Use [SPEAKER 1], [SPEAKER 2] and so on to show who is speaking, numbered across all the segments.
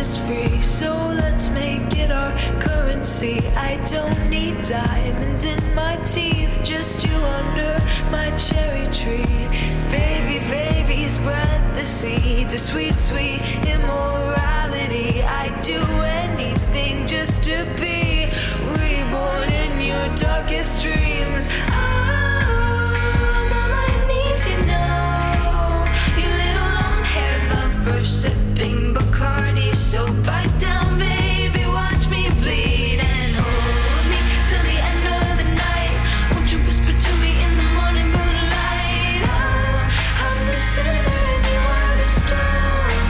[SPEAKER 1] is free, so let's make it our currency. I don't need diamonds in my teeth, just you under my cherry tree. Baby, spread the seeds of sweet, sweet immorality. I'd do anything just to be reborn in your darkest dreams. I'm on my knees, you know. You little long-haired lover sipping Bacardi. So bite down, baby, watch me bleed. And hold me till the end of the night. Won't you whisper to me in the morning moonlight? Oh, I'm the center and you are the stone.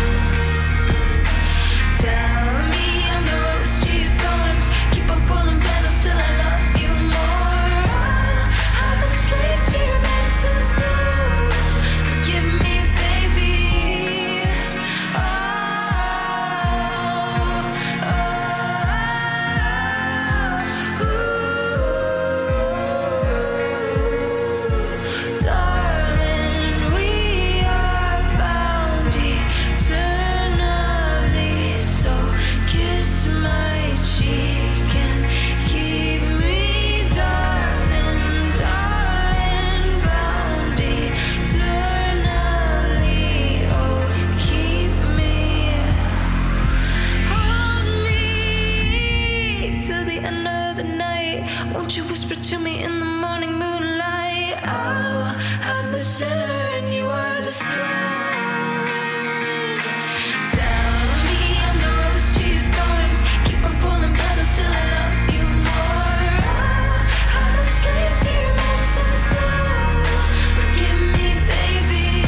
[SPEAKER 1] Tell me I'm the rose to your thorns. Keep on pulling petals till I love you more. Oh, I'm a slave to your medicine soul. Forgive me, baby. Darling, we are bound eternally. So kiss my cheek and keep me, darling, darling, bound eternally. Oh, keep me, hold me till the end of the night. Won't you whisper to me in the morning moonlight? Oh, I'm the center and you are the stone. Tell me I'm the rose to your thorns. Keep on pulling petals till I love you more. Oh, I'm a slave to your medicine soul. Forgive me, baby.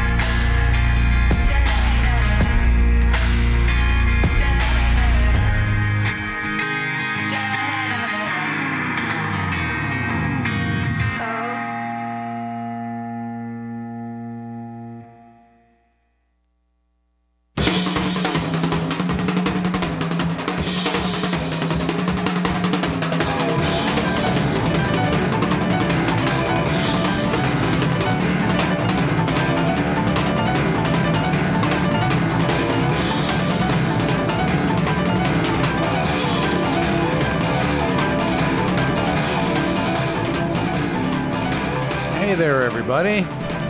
[SPEAKER 2] Hey there, everybody.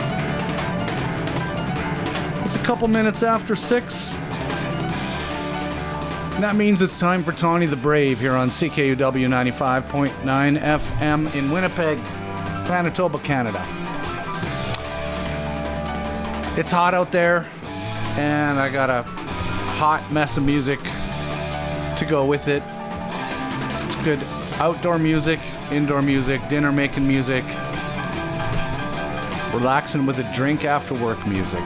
[SPEAKER 2] It's a couple minutes after 6. And that means it's time for Tawny the Brave here on CKUW 95.9 FM in Winnipeg, Manitoba, Canada. It's hot out there, and I got a hot mess of music to go with it. It's good outdoor music, indoor music, dinner making music, relaxing with a drink after work music.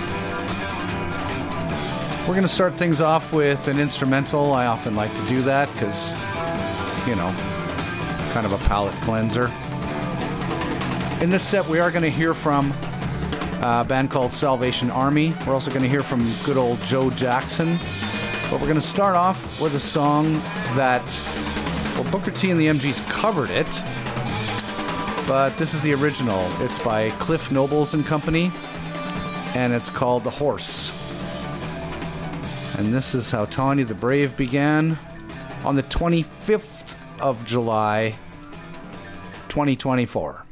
[SPEAKER 2] We're going to start things off with an instrumental. I often like to do that because, you know, kind of a palate cleanser. In this set, we are going to hear from a band called Salvation Army. We're also going to hear from good old Joe Jackson. But we're going to start off with a song that, well, Booker T and the MGs covered it, but this is the original. It's by Cliff Nobles and Company, and it's called The Horse. And this is how Tawny the Brave began on the 25th of July, 2024.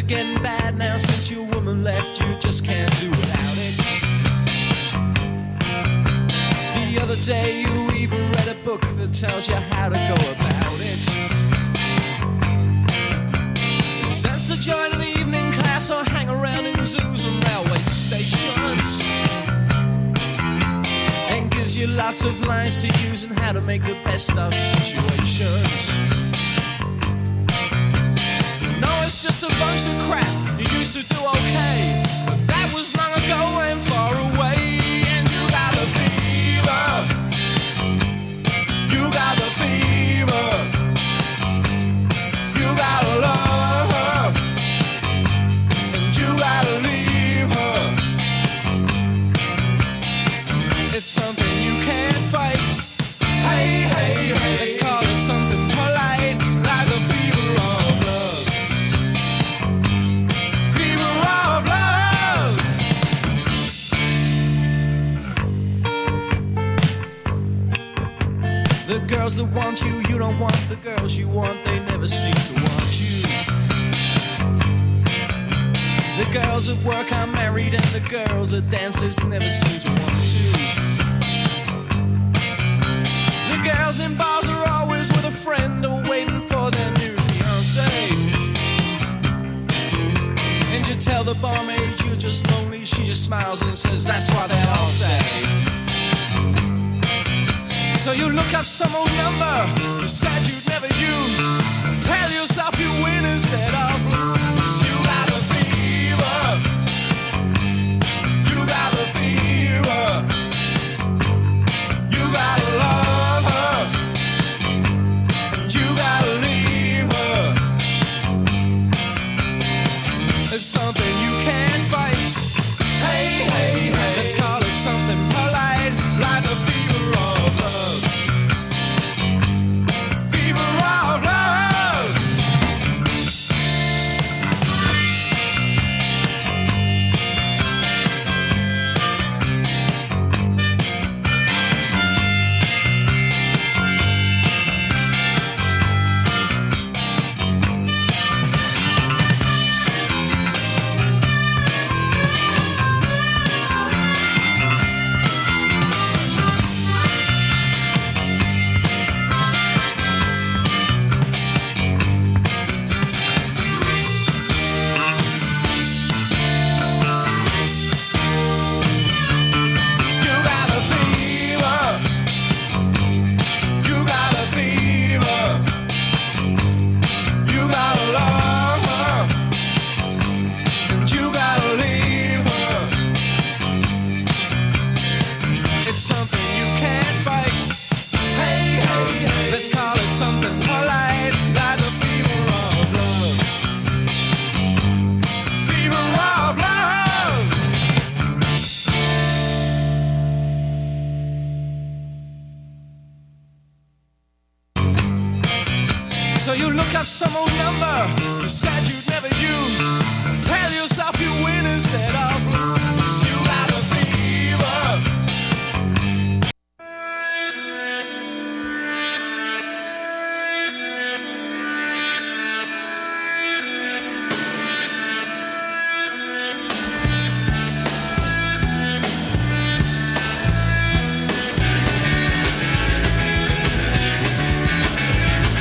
[SPEAKER 3] getting bad now since your woman left. You just can't do without it. The other day you even read a book that tells you how to go about it. It says to join an evening class or hang around in zoos and railway stations, and gives you lots of lines to use and how to make the best of situations. No, it's just a bunch of crap. You used to do okay, but that was long ago and far away. And you got a fever. You got the fever. You gotta love her, and you gotta leave her. It's something you can't fight. Hey, hey, hey. Let's call it something polite, like the fever of love. Fever of love. The girls that want you, you don't want. The girls you want, they never seem to want you. The girls at work are married and the girls at dances never seem to want to. The girls in bars are always with a friend or waiting for their new fiancé. And you tell the barmaid you're just lonely, she just smiles and says that's what they all say. So you look up some old number you said you'd never use, tell yourself you win instead of lose. You got a fever. You got a fever. You gotta love her, and you gotta leave her. It's something you can't fight. Hey, hey, hey. Let's call it something polite, like the fever of love. Fever of love. You got a fever. You got a fever. You gotta love her, and you gotta leave her. It's something you can't fight. Hey, hey, hey. Let's call it something polite, like the fever of love. Fever of love. So you look up some old number you said you'd never use, tell yourself you win instead of lose. You got a fever.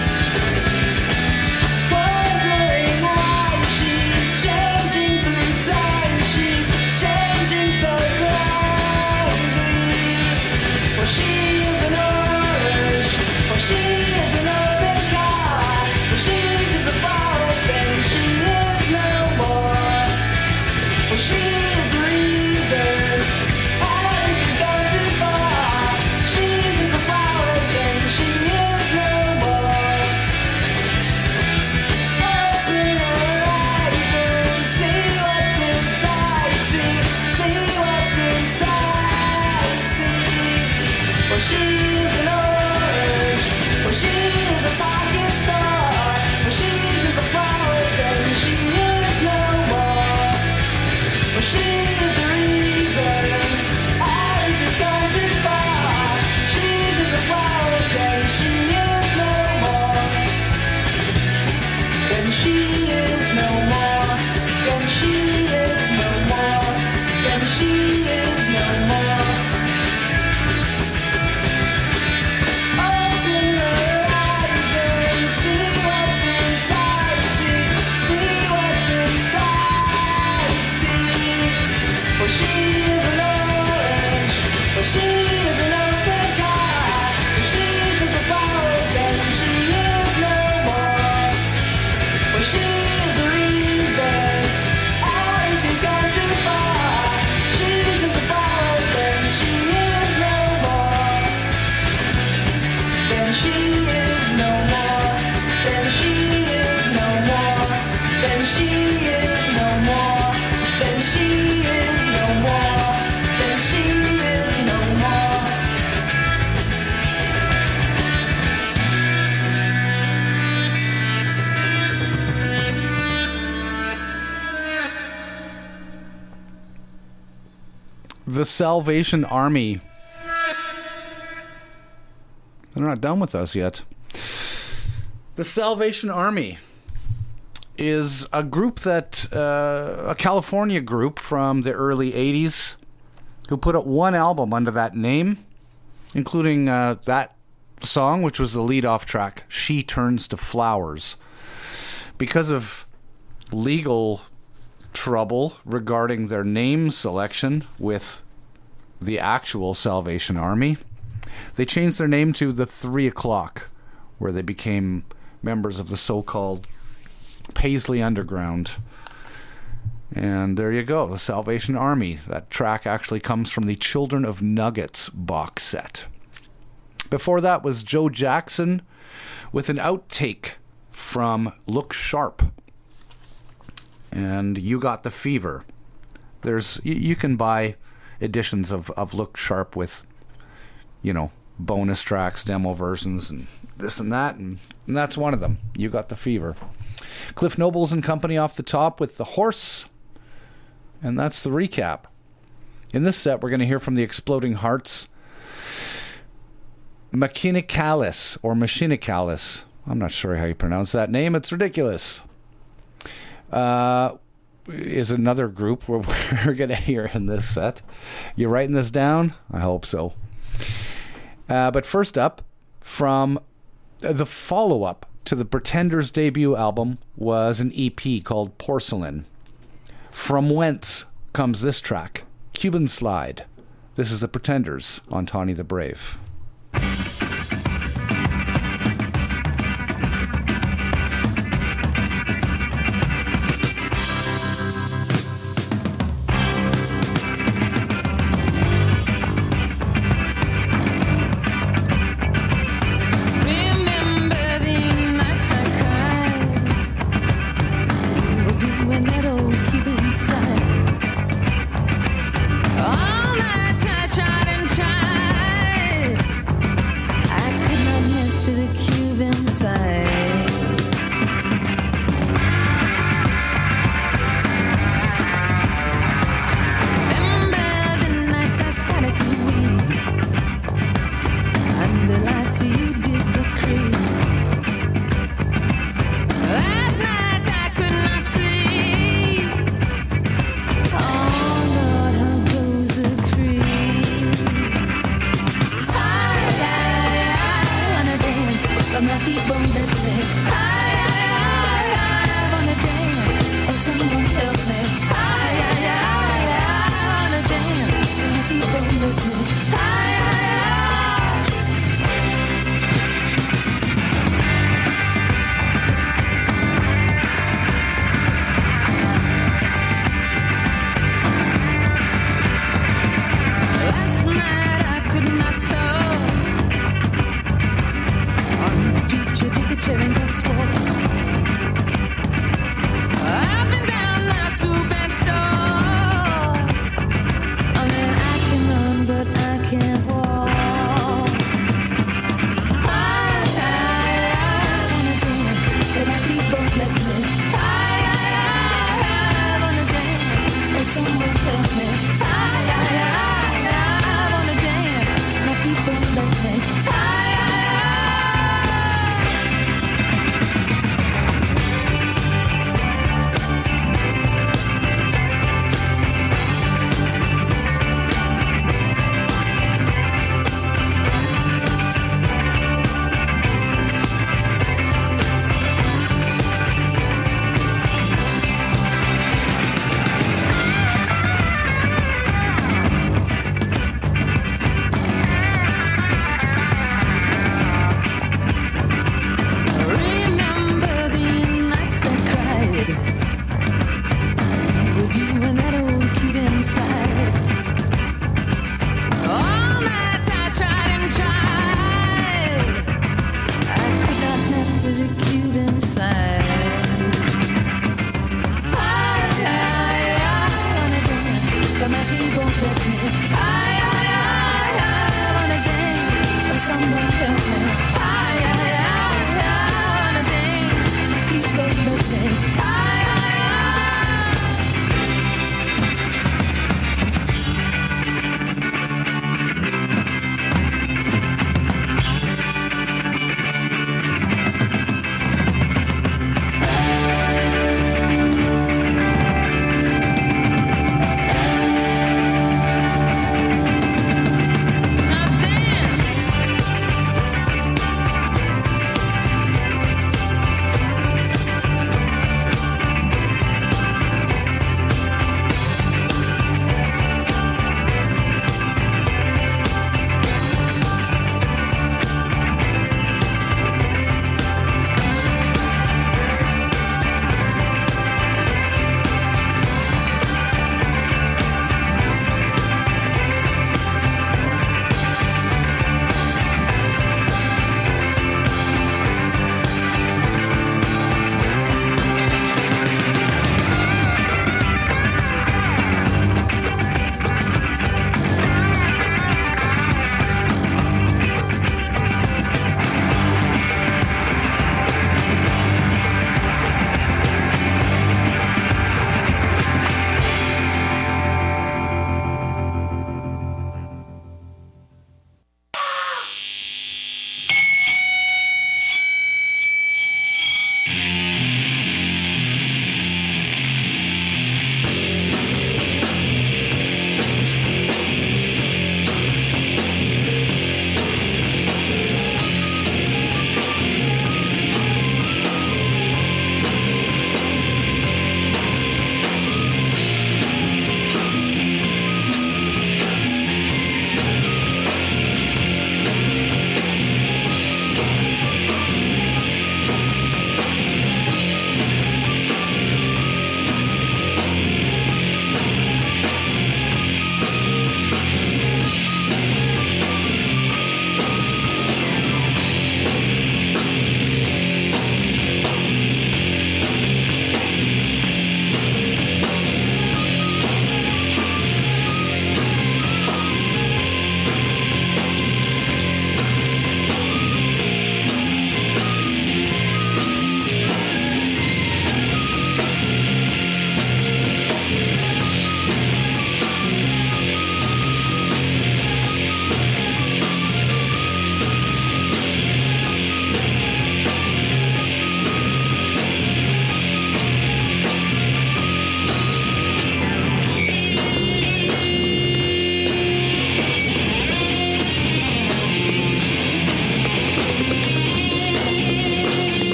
[SPEAKER 4] Wondering why she's changing through
[SPEAKER 2] The Salvation Army. They're not done with us yet. The Salvation Army is a group that, a California group from the early 80s who put out one album under that name, including that song, which was the lead-off track, She Turns to Flowers. Because of legal trouble regarding their name selection with the actual Salvation Army, they changed their name to the 3 O'Clock, where they became members of the so-called Paisley Underground. And there you go, the Salvation Army. That track actually comes from the Children of Nuggets box set. Before that was Joe Jackson with an outtake from Look Sharp and You Got the Fever. You can buy editions of Look Sharp with, bonus tracks, demo versions, and this and that, and that's one of them. You Got the Fever. Cliff Nobles and Company off the top with The Horse, and that's the recap. In this set, we're going to hear from the Exploding Hearts, Machinicalis, or Machinicalis. I'm not sure how you pronounce that name. It's ridiculous. Is another group where we're going to hear in this set. You writing this down? I hope so. But first up, from the follow-up to the Pretenders' debut album was an EP called Porcelain. From whence comes this track, Cuban Slide. This is the Pretenders on Tawny the Brave.
[SPEAKER 4] All night I tried and tried.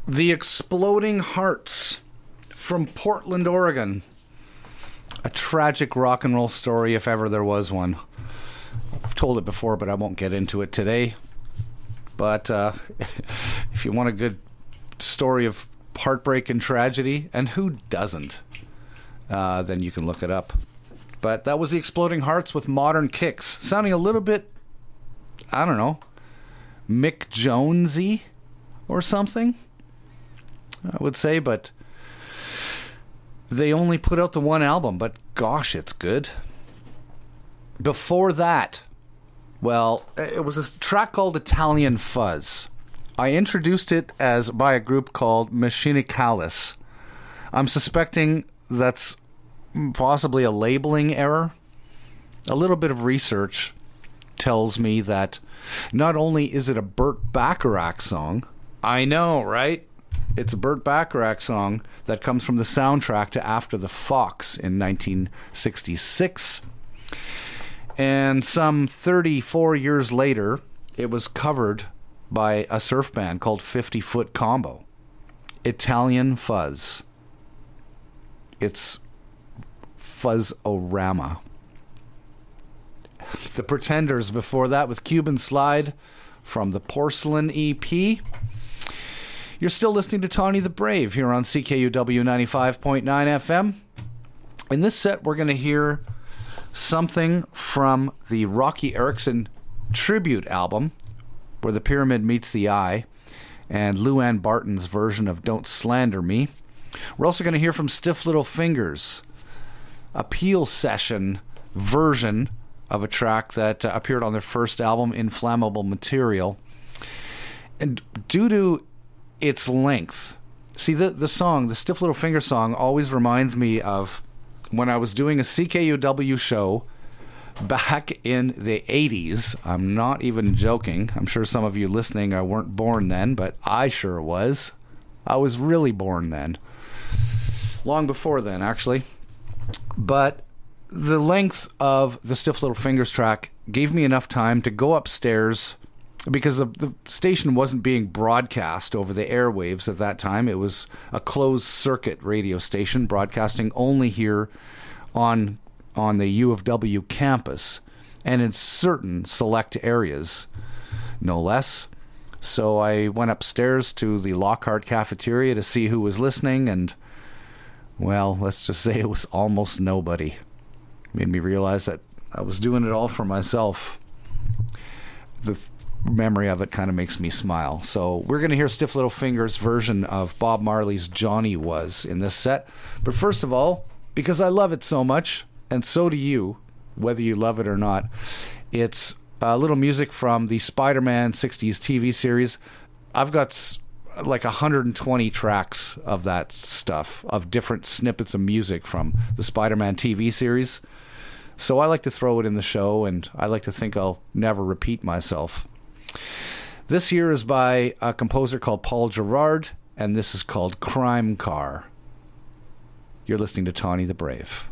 [SPEAKER 2] The Exploding Hearts from Portland, Oregon. A tragic rock and roll story, if ever there was one. I've told it before, but I won't get into it today. But if you want a good story of heartbreak and tragedy, and who doesn't, then you can look it up. But that was the Exploding Hearts with modern kicks, sounding a little bit, I don't know, Mick Jonesy or something, I would say. But they only put out the one album, but gosh, it's good. Before that, well, it was a track called Italian Fuzz. I introduced it as by a group called Machinicalis. I'm suspecting that's possibly a labeling error. A little bit of research tells me that not only is it a Burt Bacharach song, I know, right? It's a Burt Bacharach song that comes from the soundtrack to After the Fox in 1966. And some 34 years later, it was covered by a surf band called 50 Foot Combo. Italian Fuzz. It's Fuzz-O-Rama. The Pretenders before that with Cuban Slide from the Porcelain EP. You're still listening to Tawny the Brave here on CKUW 95.9 FM. In this set, we're going to hear something from the Rocky Erickson tribute album, Where the Pyramid Meets the Eye, and Luann Barton's version of Don't Slander Me. We're also going to hear from Stiff Little Fingers, a Peel Session version of a track that appeared on their first album, Inflammable Material. And due to its length, see, the song, the Stiff Little Fingers song, always reminds me of when I was doing a CKUW show back in the 80s. I'm not even joking. I'm sure some of you listening weren't born then, but I sure was. I was really born then. Long before then, actually. But the length of the Stiff Little Fingers track gave me enough time to go upstairs, because the station wasn't being broadcast over the airwaves at that time. It was a closed circuit radio station broadcasting only here on the U of W campus and in certain select areas, no less. So I went upstairs to the Lockhart cafeteria to see who was listening, and, well, let's just say it was almost nobody. Made me realize that I was doing it all for myself. The memory of it kind of makes me smile. So we're going to hear Stiff Little Fingers' version of Bob Marley's Johnny Was in this set. But first of all, because I love it so much, and so do you, whether you love it or not, it's a little music from the Spider-Man 60s TV series. I've got like 120 tracks of that stuff, of different snippets of music from the Spider-Man TV series. So I like to throw it in the show, and I like to think I'll never repeat myself. This here is by a composer called Paul Gerard, and this is called Crime Car. You're listening to Tawny the Brave.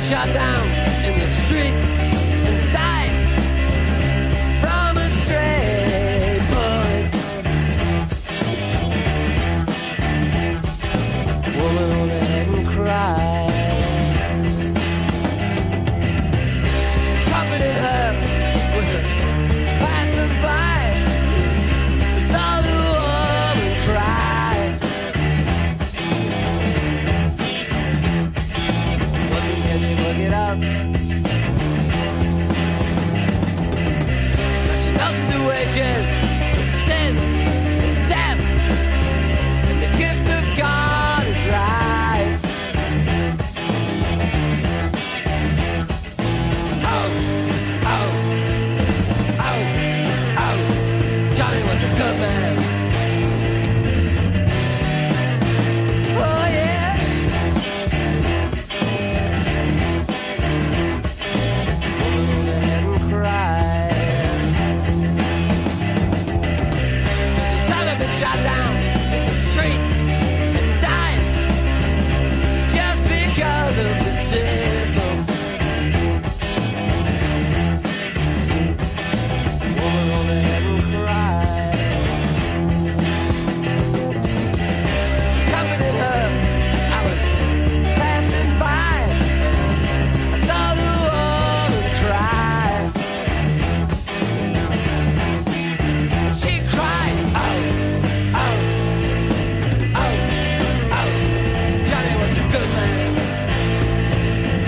[SPEAKER 4] shot down in the street and died from a stray bullet. Woman on the head and cried. Comforting her was a passerby. Saw the woman cry. Wasn't can she work it out? Now she knows the wages of sin is death, and the gift of God is right. Oh, oh, oh, oh, Johnny was a good man. Oh yeah. Woman on the head and cried. The son had been shot down in the street and died just because of the system. Woman on the head and cried. Comforting her, I was passing by. I saw the woman cry. She cried, oh, oh, oh, oh. Johnny was a good man.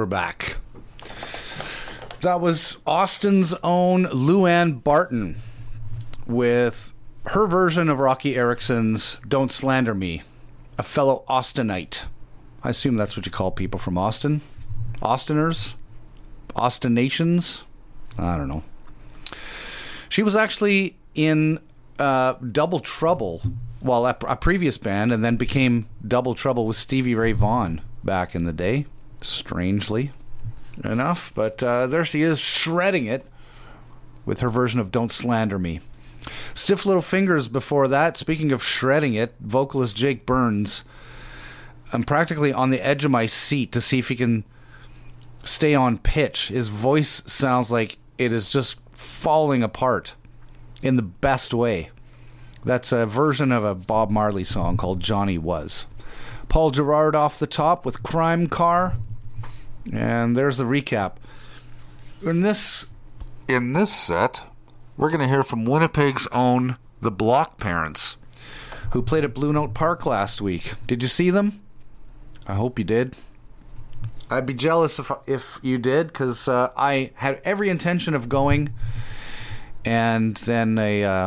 [SPEAKER 2] quarterback. That was Austin's own Luann Barton with her version of Rocky Erickson's Don't Slander Me, a fellow Austinite. I assume that's what you call people from Austin. Austiners? Austinations? I don't know. She was actually in Double Trouble, well, a previous band, and then became Double Trouble with Stevie Ray Vaughan back in the day, strangely enough. But there she is, shredding it with her version of Don't Slander Me. Stiff Little Fingers before that. Speaking of shredding it, vocalist Jake Burns. I'm practically on the edge of my seat to see if he can stay on pitch. His voice sounds like it is just falling apart in the best way. That's a version of a Bob Marley song called Johnny Was. Paul Gerard off the top with Crime Car. And there's the recap. In this set, we're going to hear from Winnipeg's own The Block Parents, who played at Blue Note Park last week. Did you see them? I hope you did. I'd be jealous if you did, because I had every intention of going, and then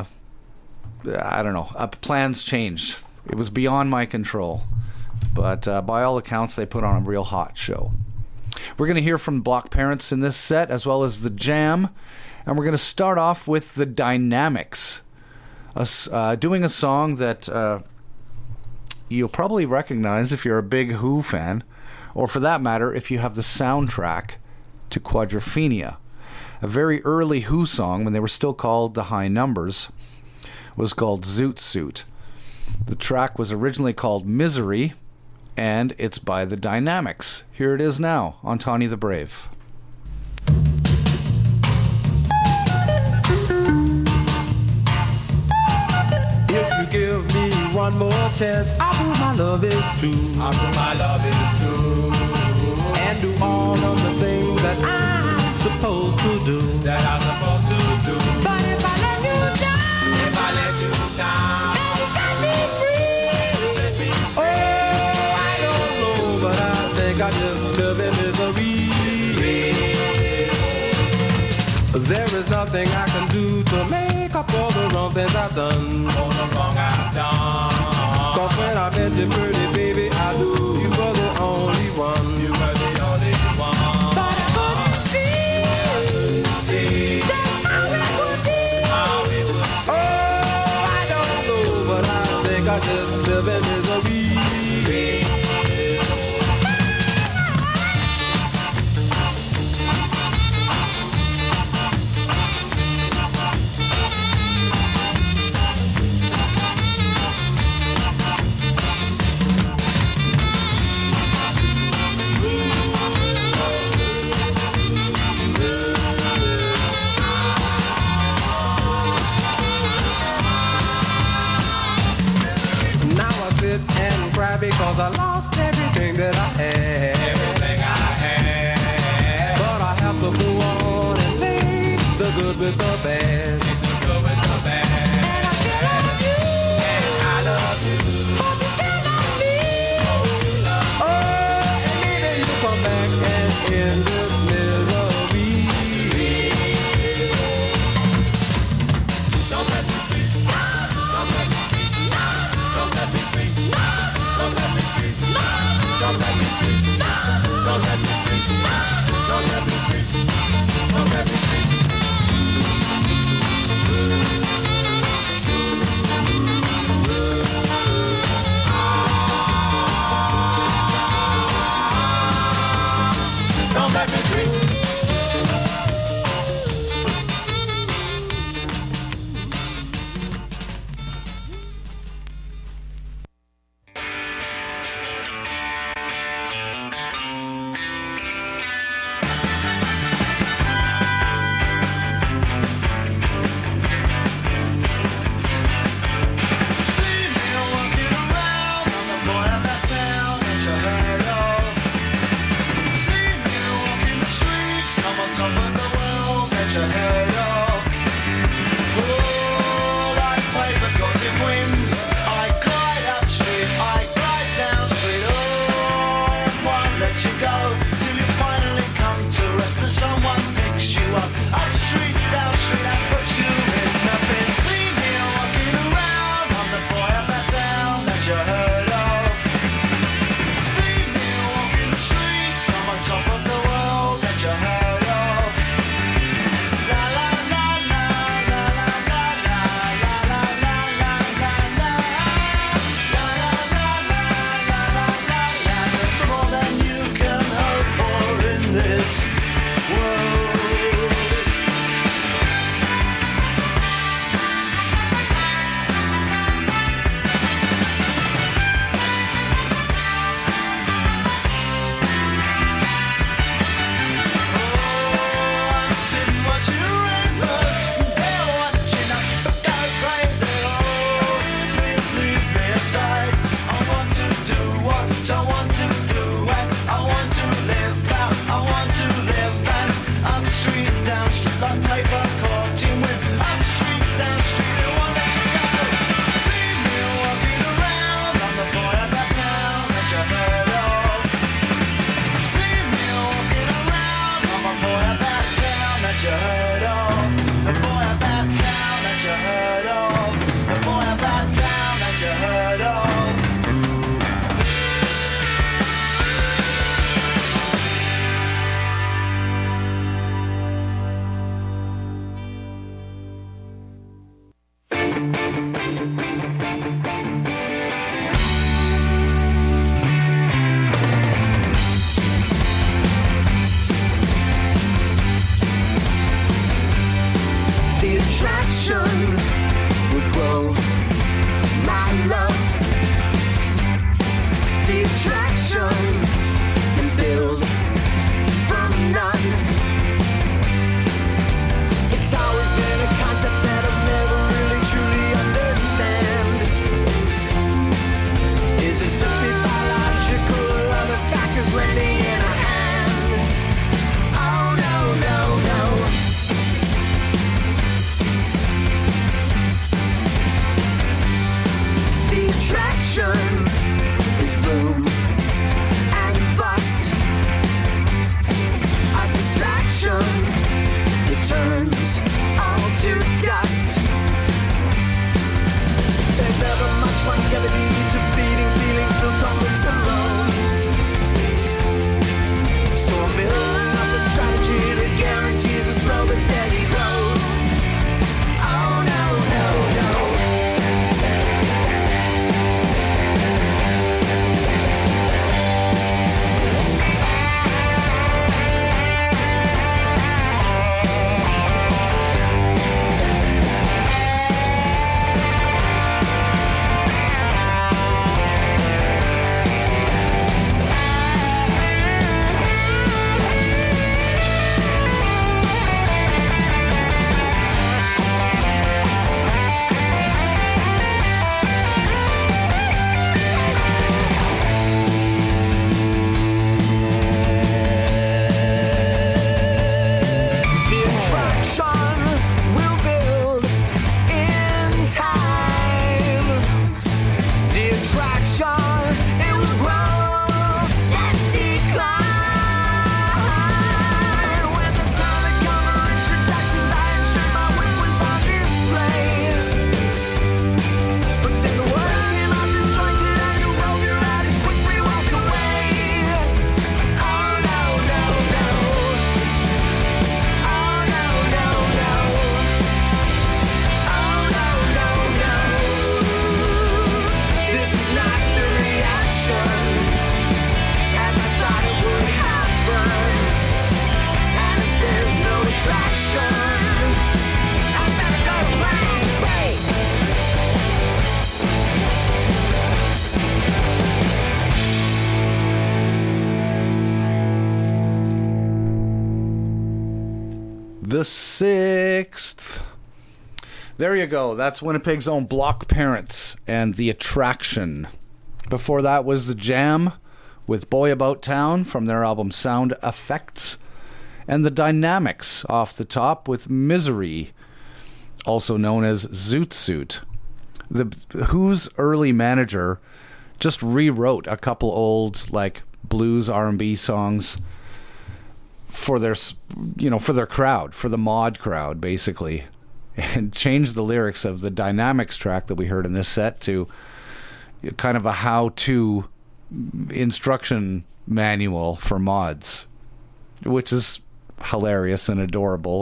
[SPEAKER 2] plans changed. It was beyond my control. But by all accounts, they put on a real hot show. We're going to hear from Block Parents in this set, as well as The Jam. And we're going to start off with The Dynamics, doing a song that you'll probably recognize if you're a big Who fan, or for that matter, if you have the soundtrack to Quadrophenia. A very early Who song, when they were still called The High Numbers, was called Zoot Suit. The track was originally called Misery, and it's by The Dynamics. Here it is now on Tawny the Brave.
[SPEAKER 5] If you give me one more chance, I'll prove my love is true. I'll prove my love is true. And do all of the things that I'm supposed to do. That I'm supposed to do. But if I let you down, then you set me free. Oh, I don't know, but I think I just live in misery. There is nothing I can do to make up for the wrong things I've done. For the wrong I've done. 'Cause when I met you, pretty baby, I knew you were the only one. You were the only one. But I couldn't see just how it would be. Oh, I don't know, but I think I just live in misery. Because I lost everything that I had. Everything I had. But I have to go on and take the good with the bad. Take the good with the bad. And I still love you. And I love you. But you still love me. Oh, and maybe you come back and end this misery. Don't let me be. Don't let me be. Don't let me be. Don't let me free. Don't let me free. Don't let me free. Don't let me free. Don't let me free. Don't let me free.
[SPEAKER 3] See me walking the street.
[SPEAKER 6] attraction will grow. My love, the attraction can build from none. It's always been a concept that I've never really truly understand. Is it simply biological or other factors lending in a hand? Oh no, no, no. The attraction is boom and bust. A distraction that turns all to dust. There's never much longevity to beating feelings built on looks alone. So I'm building up a strategy that guarantees a slow but steady growth. Oh no, no, no.
[SPEAKER 2] The 6th. There you go. That's Winnipeg's own Block Parents and The Attraction. Before that was The Jam with Boy About Town from their album Sound Effects. And The Dynamics off the top with Misery, also known as Zoot Suit. The Who's early manager just rewrote a couple old like blues R&B songs for their, for their crowd, for the mod crowd, basically, and changed the lyrics of the Dynamics track that we heard in this set to kind of a how-to instruction manual for mods, which is hilarious and adorable.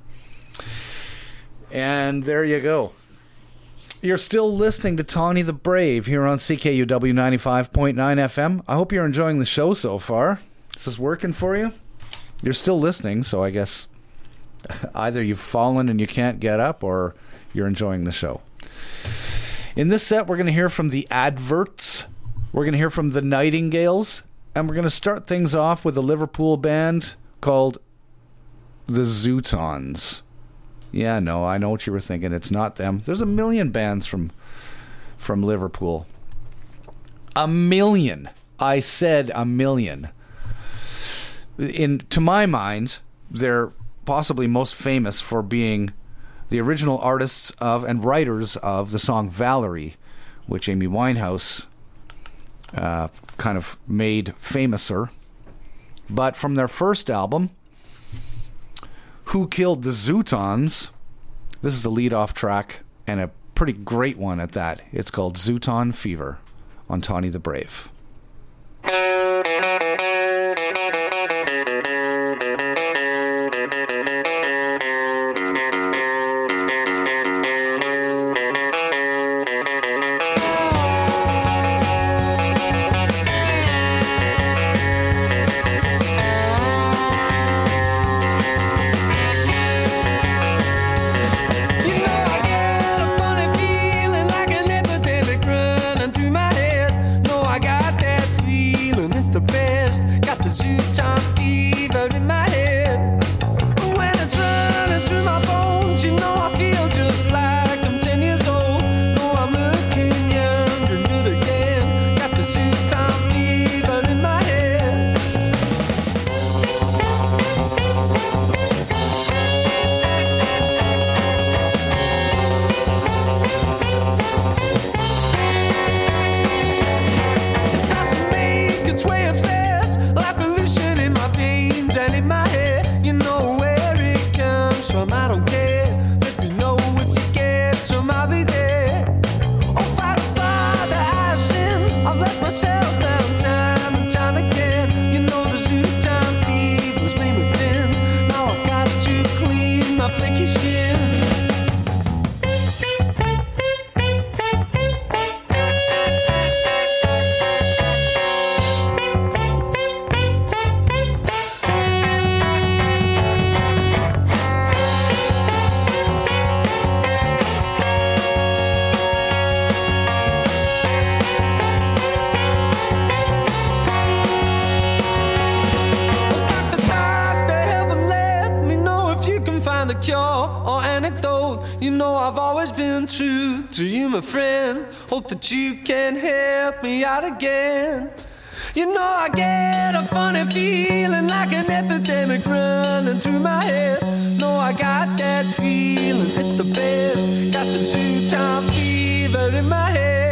[SPEAKER 2] And there you go. You're still listening to Tawny the Brave here on CKUW 95.9 FM. I hope you're enjoying the show so far. Is this working for you? You're still listening, so I guess either you've fallen and you can't get up or you're enjoying the show. In this set, we're going to hear from the Adverts, we're going to hear from the Nightingales, and we're going to start things off with a Liverpool band called the Zootons. Yeah, no, I know what you were thinking. It's not them. There's a million bands from Liverpool. A million. I said a million. To my mind, they're possibly most famous for being the original artists of and writers of the song Valerie, which Amy Winehouse kind of made famouser. But from their first album, Who Killed the Zootons, this is the lead-off track, and a pretty great one at that. It's called Zooton Fever on Tawny the Brave.
[SPEAKER 6] You
[SPEAKER 5] a cure or anecdote. You know I've always been true to you, my friend. Hope that you can help me out again. You know I get a funny feeling like an epidemic running through my head. No, I got that feeling, it's the best. Got the two-time fever in my head.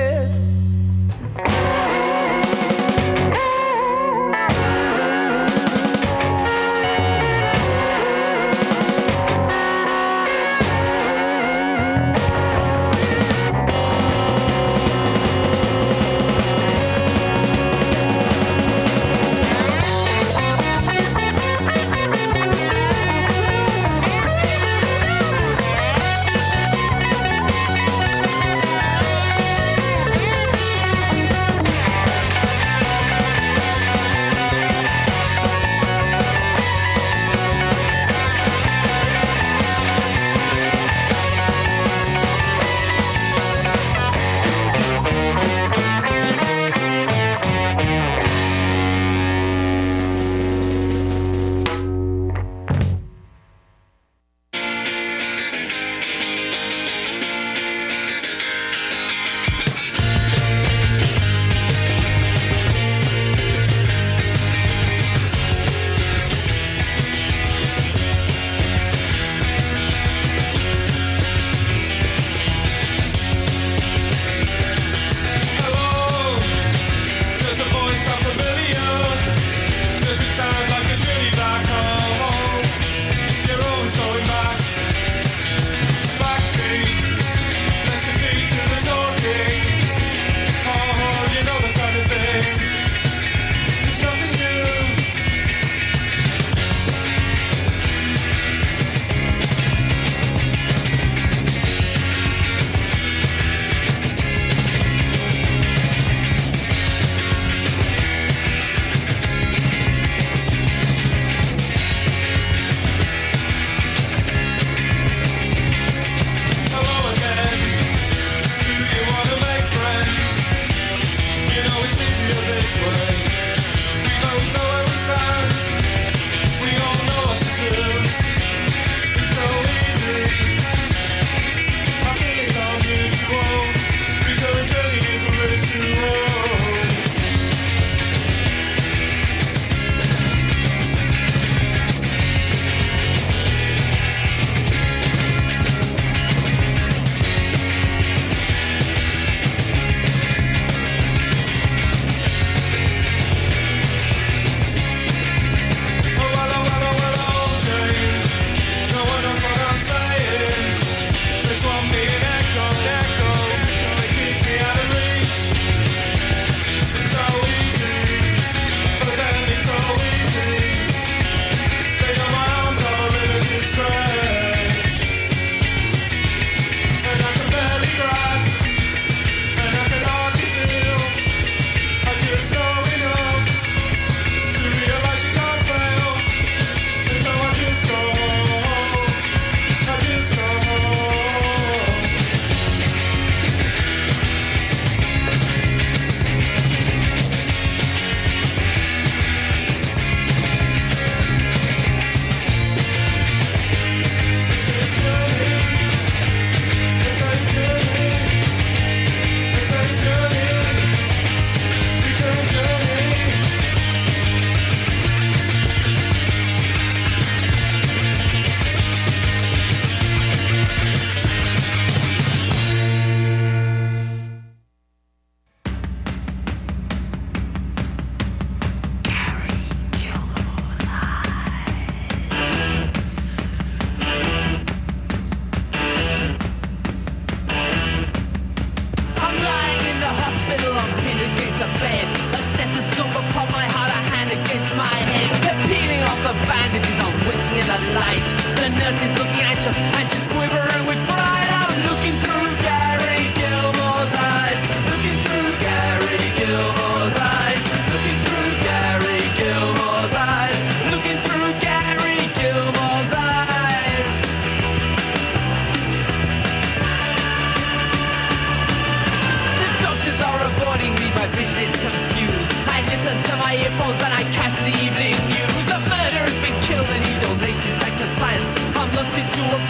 [SPEAKER 4] the evening news. A murder has been killed and he donates his act to science. I'm looked into a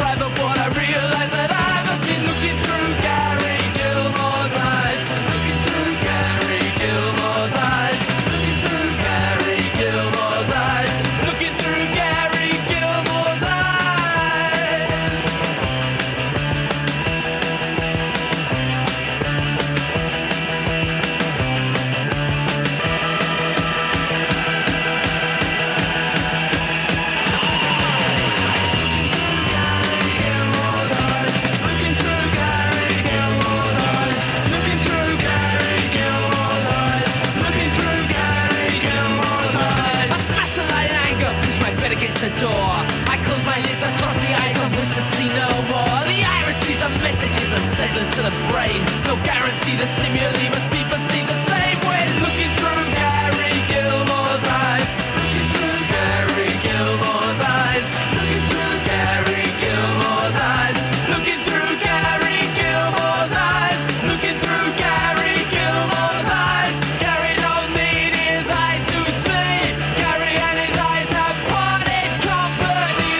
[SPEAKER 4] door. I close my lids, I close the eyes, I wish to see no more. The eye receives our messages and sends them to the brain. No guarantee the stimuli must be perceived the same way. Looking through Gary Gilmore's eyes. Looking through Gary Gilmore's eyes. Looking through Gary Gilmore's eyes. Looking through Gary Gilmore's eyes. Looking through Gary Gilmore's eyes. Gary don't need his eyes to see. Gary and his eyes have parted company.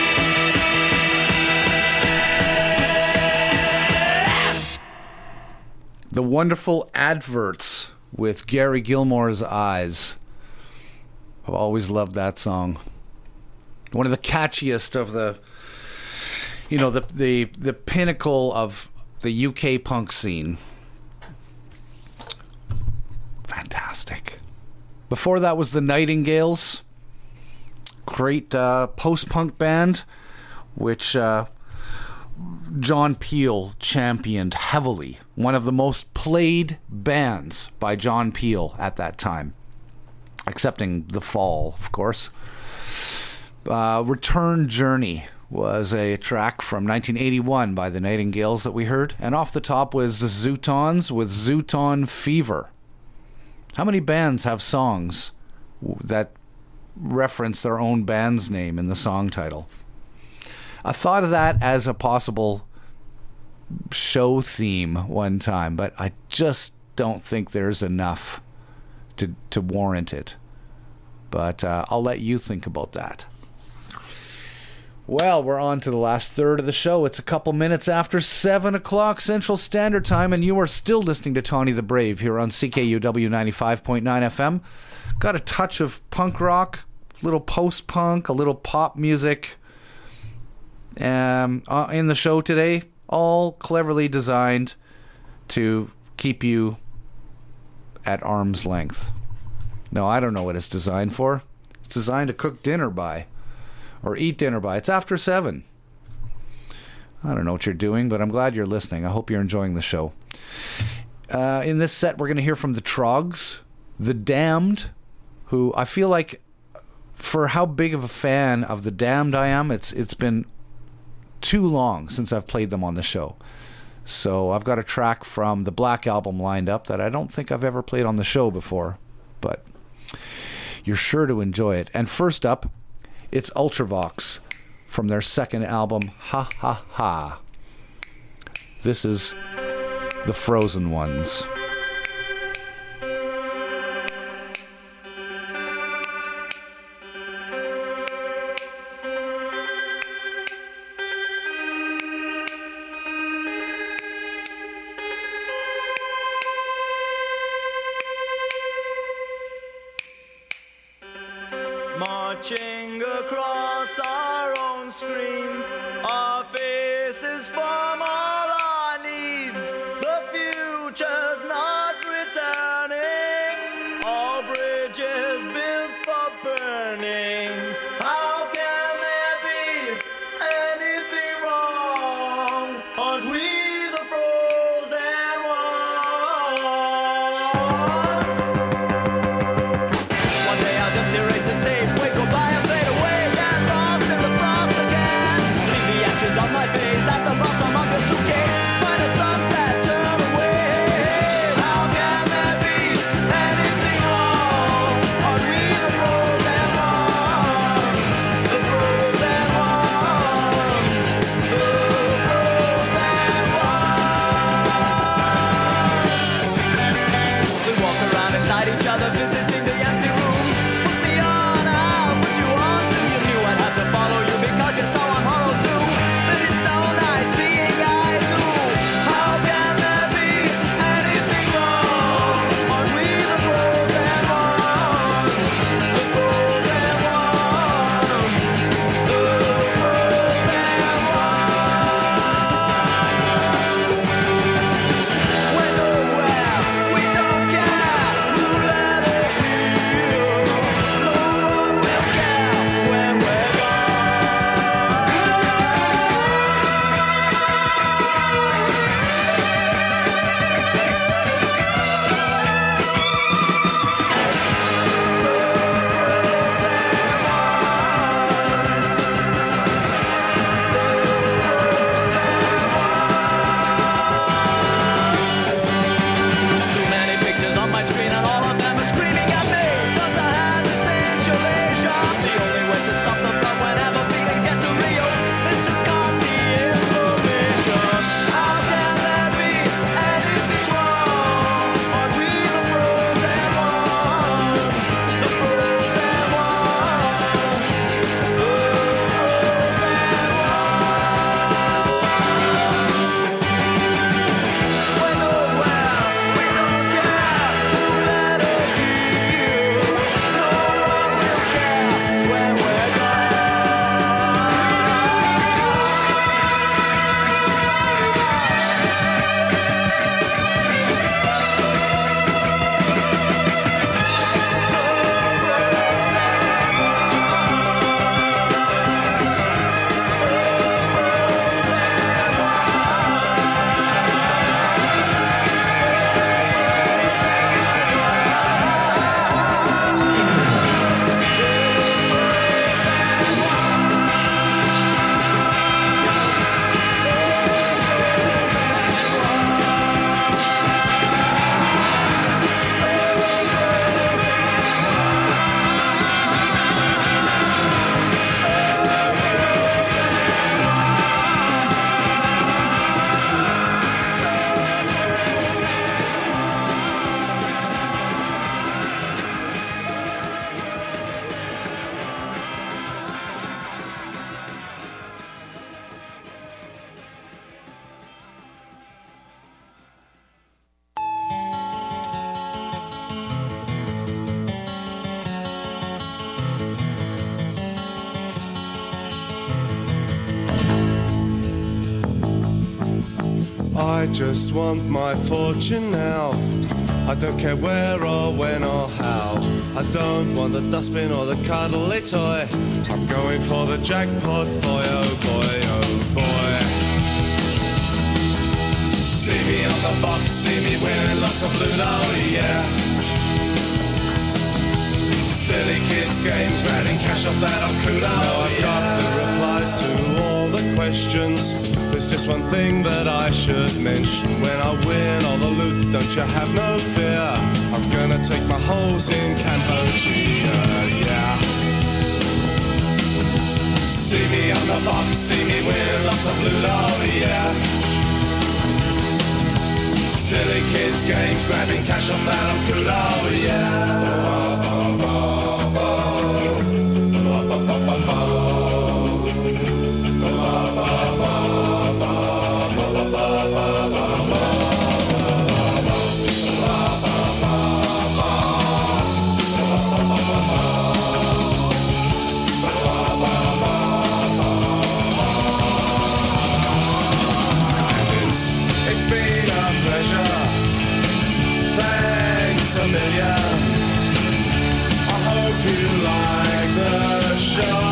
[SPEAKER 2] The wonderful adverts with Gary Gilmore's eyes. I've always loved that song. One of the catchiest of the, you know, the pinnacle of the UK punk scene. Fantastic. Before that was the Nightingales. Great post-punk band, which John Peel championed heavily. One of the most played bands by John Peel at that time. Excepting The Fall, of course. Return Journey was a track from 1981 by the Nightingales that we heard. And off the top was the Zootons with Zooton Fever. How many bands have songs that reference their own band's name in the song title? I thought of that as a possible show theme one time, but I just don't think there's enough to warrant it. But I'll let you think about that. Well, we're on to the last third of the show. It's a couple minutes after 7 o'clock Central Standard Time, and you are still listening to Tawny the Brave here on CKUW 95.9 FM. Got a touch of punk rock, a little post-punk, a little pop music in the show today, all cleverly designed to keep you at arm's length. No, I don't know what it's designed for. It's designed to cook dinner by, or eat dinner by. It's after 7. I don't know what you're doing, but I'm glad you're listening. I hope you're enjoying the show. In this set, we're going to hear from the Trogs, the Damned, who I feel like, for how big of a fan of the Damned I am, it's been too long since I've played them on the show. So I've got a track from the Black Album lined up that I don't think I've ever played on the show before, but you're sure to enjoy it. And first up, it's Ultravox from their second album, Ha Ha Ha. This is The Frozen Ones.
[SPEAKER 6] Marching across our own screens, our faces form all our needs. The future's not returning, all bridges built for burning. How can there be anything wrong? Aren't we the frozen ones? One day I'll just erase the tape, wake up by and fade away, get lost in the frost again. Leave the ashes on my face at the bottom of
[SPEAKER 3] I just want my fortune now. I don't care where or when or how. I don't want the dustbin or the cuddly toy. I'm going for the jackpot, boy, oh boy, oh boy. See me on the box, see me winning lots of loot, oh yeah. Silly kids games, grabbing cash off that on Kudo. Now I've got the replies to all the questions. There's just one thing that I should mention. When I win all the loot, don't you have no fear. I'm gonna take my holes in Cambodia, yeah. See me on the box, see me win lots of loot, oh yeah. Silly kids games, grabbing cash off that on Kudo, yeah. It's been a pleasure. Thanks a million. I hope you like the show.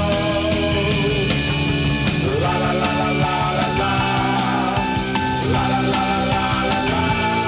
[SPEAKER 3] La la la la la la la. La la la la la la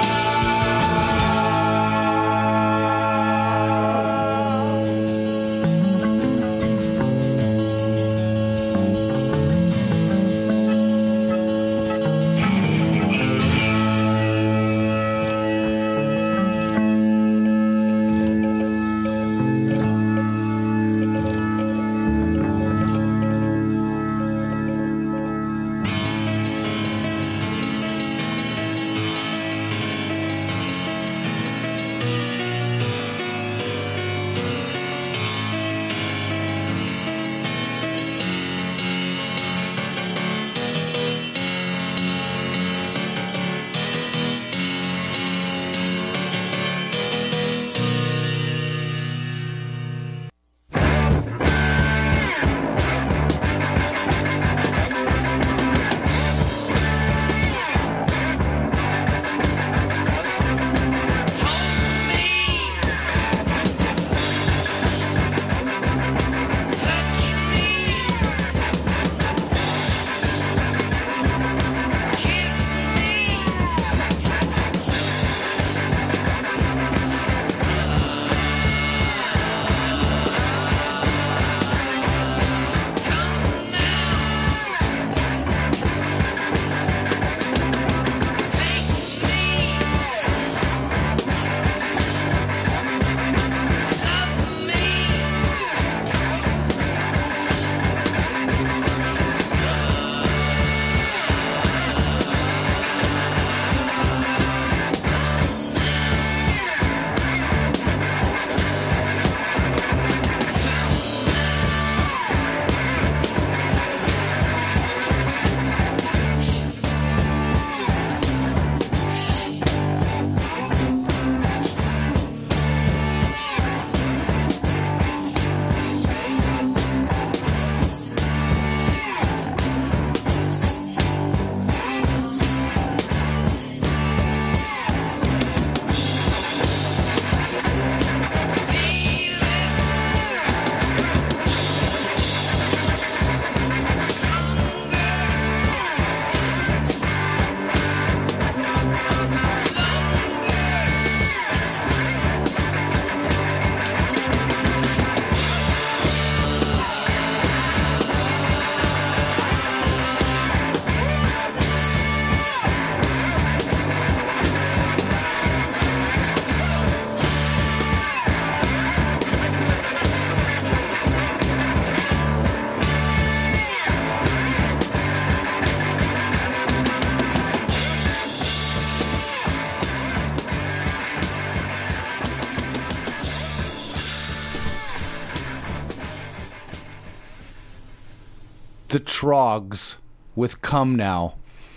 [SPEAKER 2] The Trogs with Come Now.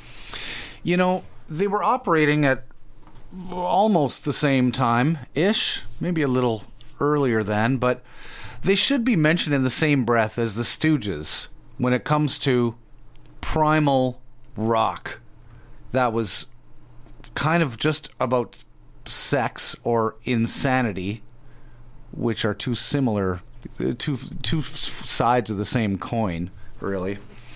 [SPEAKER 2] You know, they were operating at almost the same time-ish, maybe a little earlier than, but they should be mentioned in the same breath as the Stooges when it comes to primal rock. That was kind of just about sex or insanity, which are two similar, two sides of the same coin, really.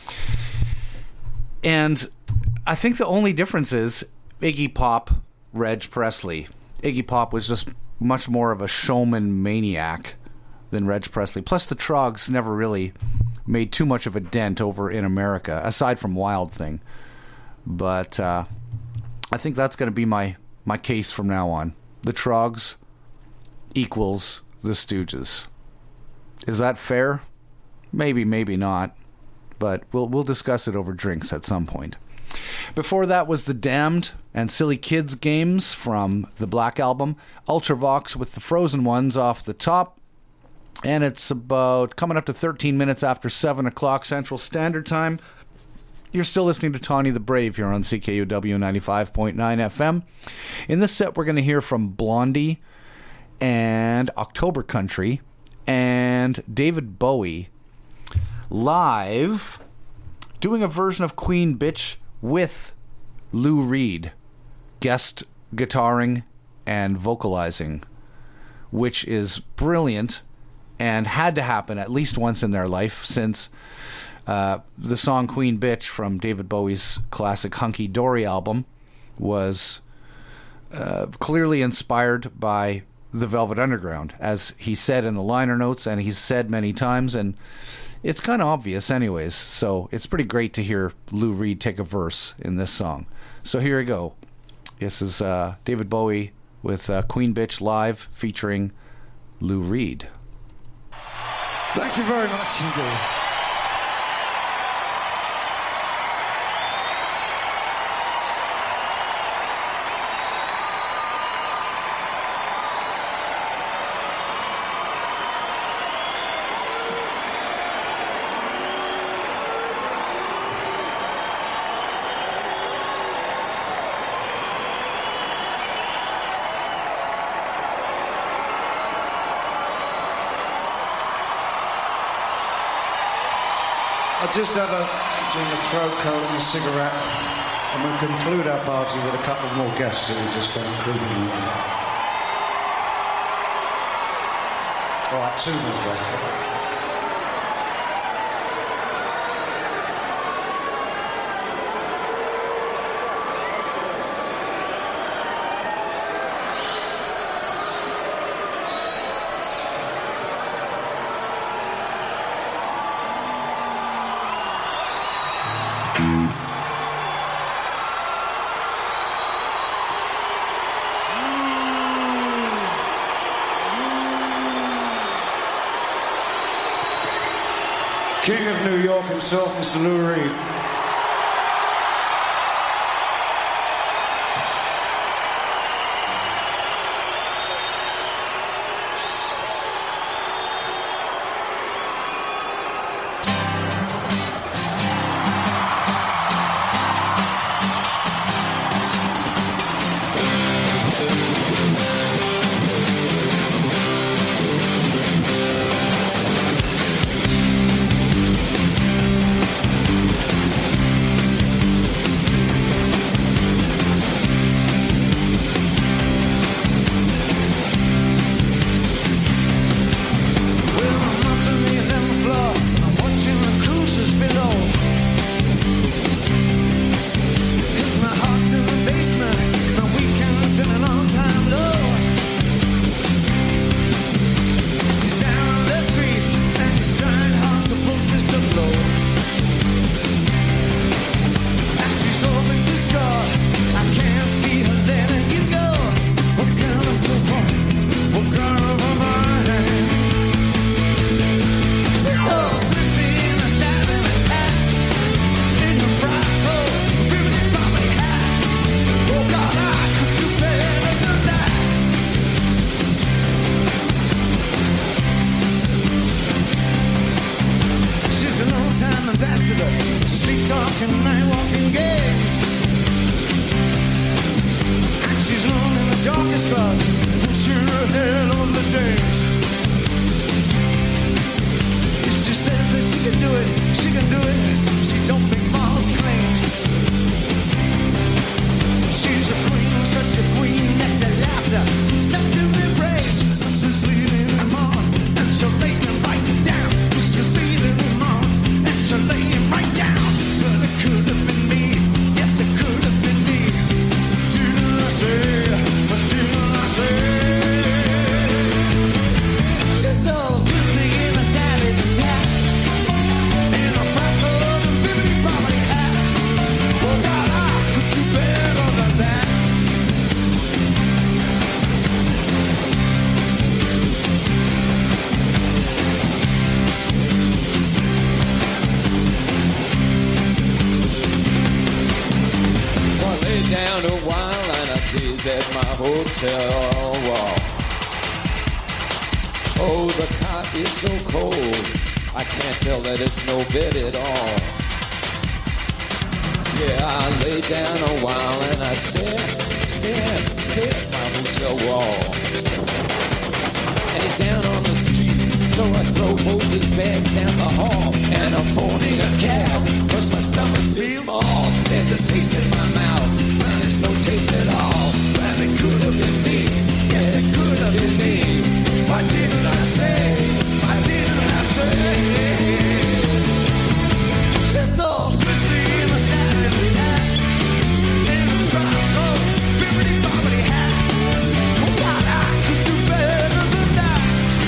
[SPEAKER 2] And I think the only difference is Iggy Pop, Reg Presley. Iggy Pop was just much more of a showman maniac than Reg Presley. Plus, the Troggs never really made too much of a dent over in America, aside from Wild Thing. But I think that's going to be my case from now on. The Troggs equals the Stooges. Is that fair? Maybe, maybe not. But we'll discuss it over drinks at some point. Before that was The Damned and Silly Kids Games from the Black Album. Ultravox with The Frozen Ones off the top. And it's about coming up to 13 minutes after 7 o'clock Central Standard Time. You're still listening to Tawny the Brave here on CKUW 95.9 FM. In this set, we're going to hear from Blondie and October Country and David Bowie live doing a version of Queen Bitch with Lou Reed, guest guitaring and vocalizing, which is brilliant and had to happen at least once in their life, since the song Queen Bitch from David Bowie's classic Hunky Dory album was clearly inspired by the Velvet Underground, as he said in the liner notes, and he's said many times, and it's kind of obvious anyways, so it's pretty great to hear Lou Reed take a verse in this song. So here we go. This is David Bowie with Queen Bitch live featuring Lou Reed.
[SPEAKER 7] Thank you very much indeed.
[SPEAKER 8] I'll just have a drink of throat coat and a cigarette, and we'll conclude our party with a couple more guests that we just found grooving on. All right, 2 more guests. King of New York himself, Mr. Lou Reed. She's a queen.
[SPEAKER 9] said my hotel wall. Oh, the cot is so cold, I can't tell that it's no bed at all. Yeah, I lay down a while and I stare at my hotel wall. And he's down on the street, so I throw both his bags down the hall. And I'm phoning a cab, cause my stomach feels small. There's a taste in my mouth, and there's no taste at all. And it could have been me, yes it could have been me. Why didn't I say, why didn't I say? She's so sissy in the Saturday time, in the front row, bibbidi bobbidi hat. Oh God, I could do better than that.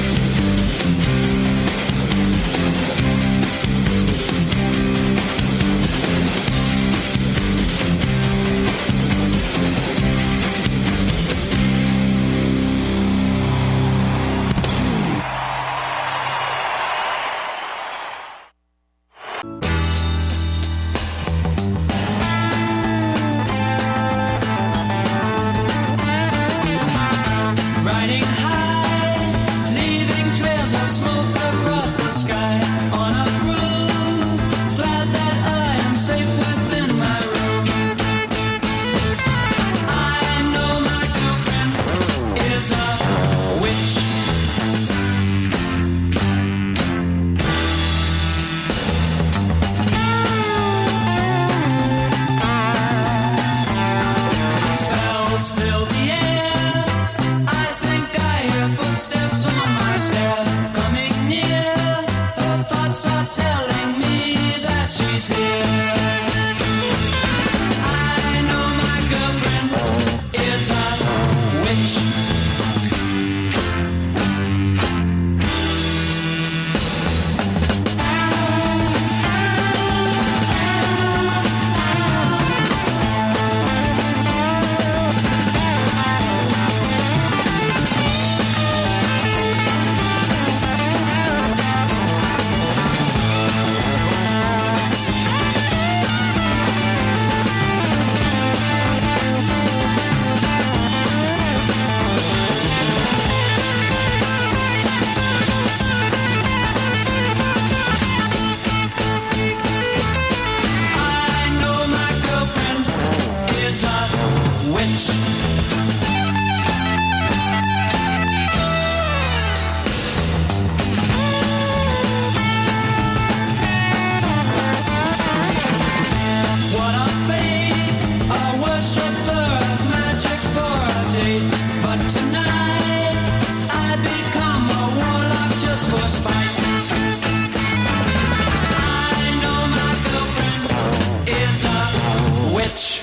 [SPEAKER 6] Riding high, leaving trails of smoke across the sky. On a broom, glad that I am safe within my room. I know my girlfriend is a witch. Spells fill the air. I think I hear footsteps on my stair coming near. Her thoughts are telling me that she's here. I know my girlfriend is a witch. I know my girlfriend is a witch. What a fate, a worshiper of magic for a date. But tonight I become a warlock just for spite. I know my girlfriend is a witch.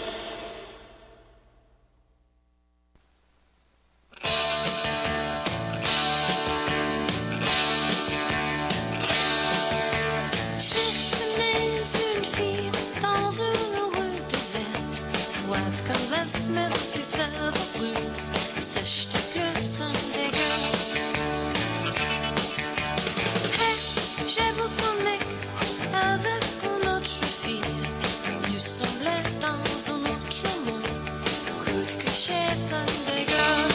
[SPEAKER 1] J'ai traîné une fille dans une rue déserte, froide comme glace, mais aussi savoureuse, sèche ta gueule, ça me dégueule. Hey, j'ai vu ton mec avec une autre fille, il semblait dans un autre monde, coup de cliché, ça me dégueule.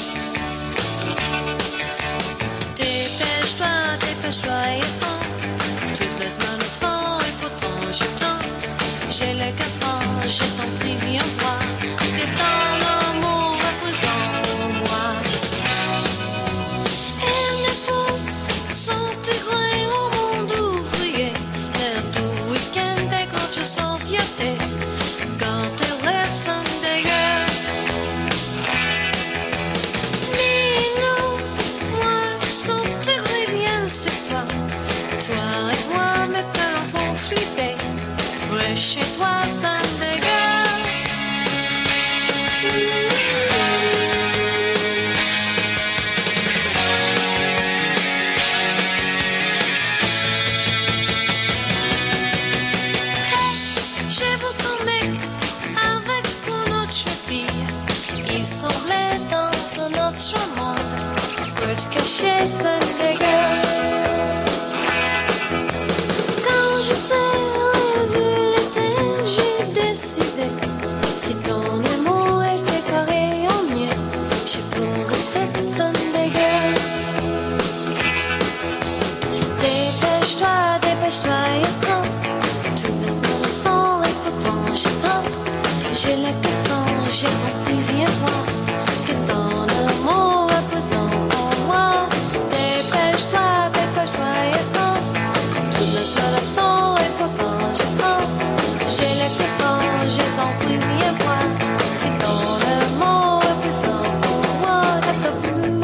[SPEAKER 1] Dépêche-toi et prends toutes les mains au sang et pourtant je tends. J'ai le cafard, je t'en prie, viens voir ce que ton amour représente pour moi. Elle n'est pas s'intégrer au monde ouvrier. L'air du week-end déclenche sans fierté. Quand elle rêve, ça me dégueule. Mais non, moi je sentirai bien ce soir. Toi et moi, mes parents vont flipper. Reste chez toi, ça me dégueule. Hey, j'ai vu ton mec avec une autre fille. Il semblait dans un autre monde. Peut te cacher, ça me dégueule. Quand je t'ai revu l'été, j'ai décidé. Si ton amour était pareil à J'ai compris, viens voir ce que ton amour représente pour moi. Dépêche-toi, dépêche-toi et non. Tout le seul absent et pourtant j'ai hâte. J'ai les coupons, j'ai compris, viens voir ce que ton amour représente pour moi. D'après blues.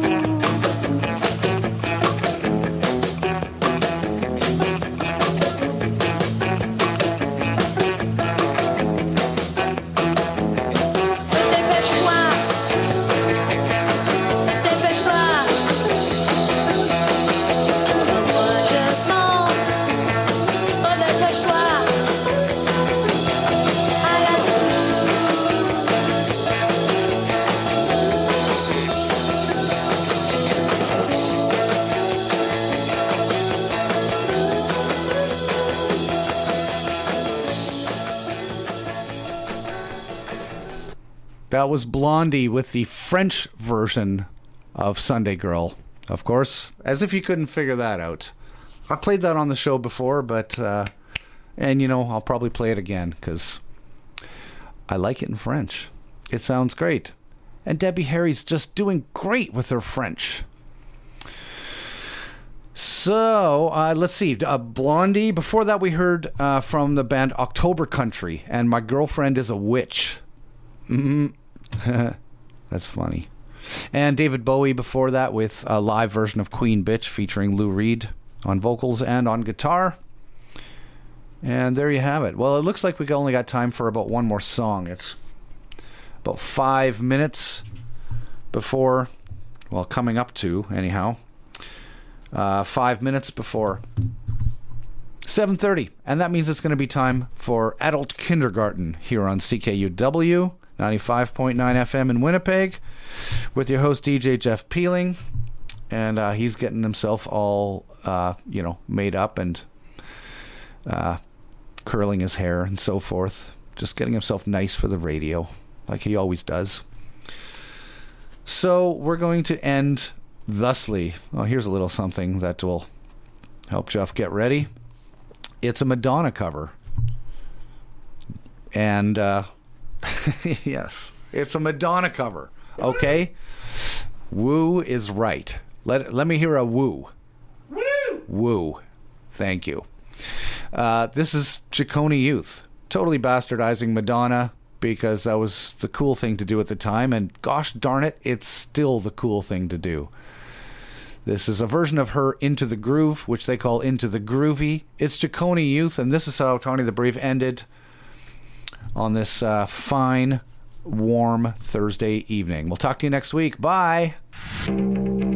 [SPEAKER 2] That was Blondie with the French version of Sunday Girl, of course, as if you couldn't figure that out. I played that on the show before, but, and you know, I'll probably play it again, because I like it in French. It sounds great. And Debbie Harry's just doing great with her French. So, let's see. Blondie. Before that, we heard from the band October Country, and My Girlfriend is a Witch. That's funny. And David Bowie before that with a live version of Queen Bitch featuring Lou Reed on vocals and on guitar. And there you have it. Well, it looks like we only got time for about one more song. It's about 5 minutes before, well, coming up to, anyhow. 5 minutes before 7:30. And that means it's going to be time for Adult Kindergarten here on CKUW 95.9 FM in Winnipeg with your host DJ Jeff Peeling. And he's getting himself all, made up and curling his hair and so forth. Just getting himself nice for the radio, like he always does. So we're going to end thusly. Well, here's a little something that will help Jeff get ready. It's a Madonna cover. And, yes, it's a Madonna cover. Okay? Woo is right. Let me hear a woo. Woo! Woo. Thank you. This is Ciccone Youth. Totally bastardizing Madonna because that was the cool thing to do at the time. And gosh darn it, it's still the cool thing to do. This is a version of her Into the Groove, which they call Into the Groovy. It's Ciccone Youth, and this is how Tony the Brave ended on this fine, warm Thursday evening. We'll talk to you next week. Bye.